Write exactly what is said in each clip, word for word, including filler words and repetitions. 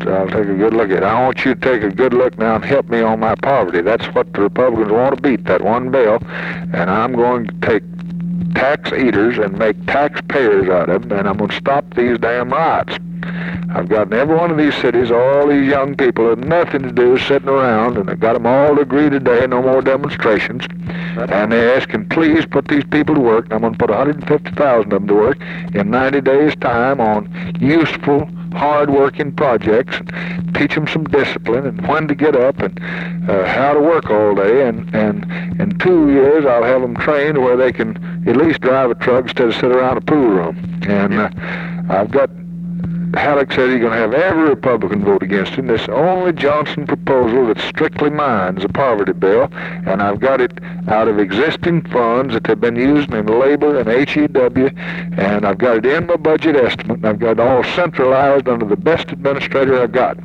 I'll take a good look at it. I want you to take a good look now and help me on my poverty. That's what the Republicans want to beat, that one bill. And I'm going to take tax eaters and make taxpayers out of them, and I'm going to stop these damn riots. I've got in every one of these cities all these young people with nothing to do sitting around, and I've got them all to agree today, no more demonstrations. And they're asking, please put these people to work. And I'm going to put one hundred fifty thousand of them to work in ninety days' time on useful, hard-working projects, and teach them some discipline and when to get up and uh, how to work all day. And, and in two years, I'll have them trained where they can at least drive a truck instead of sit around a pool room. And uh, I've got Halleck said he's going to have every Republican vote against him. This only Johnson proposal that's strictly mine is a poverty bill, and I've got it out of existing funds that have been used in labor and H E W, and I've got it in my budget estimate, and I've got it all centralized under the best administrator I've got.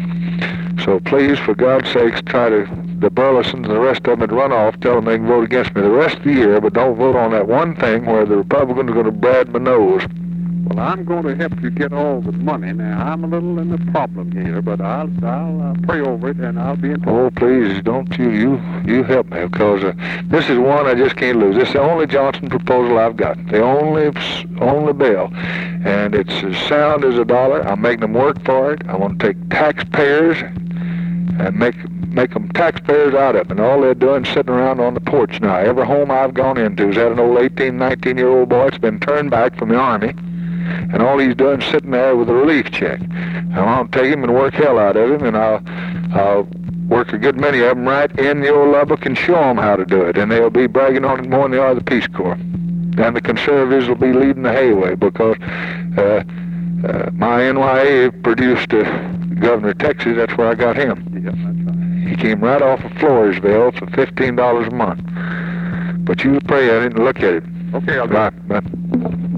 So please, for God's sakes, try to, the Burlesons and the rest of them that run off, tell them they can vote against me the rest of the year, but don't vote on that one thing where the Republicans are going to brad my nose. Well, I'm going to help you get all the money. Now, I'm a little in the problem here, but I'll I'll uh, pray over it, and I'll be in touch. Oh, please, don't you, you, you help me, because uh, this is one I just can't lose. This is the only Johnson proposal I've got, the only, only bill, and it's as sound as a dollar. I'm making them work for it. I want to take taxpayers and make make them taxpayers out of it, and all they're doing is sitting around on the porch now. Every home I've gone into has had an old eighteen, nineteen-year-old boy that's been turned back from the Army, and all he's doing is sitting there with a relief check. And I'll take him and work hell out of him, and I'll, I'll work a good many of them right in the old Lubbock and show them how to do it, and they'll be bragging on it more than they are the Peace Corps. And the conservatives will be leading the hayway, because uh, uh, my N Y A produced uh, Governor of Texas. That's where I got him. Yeah, that's right. He came right off of Floresville for fifteen dollars a month. But you pray at it and look at it. Okay, I'll do it. Right, right.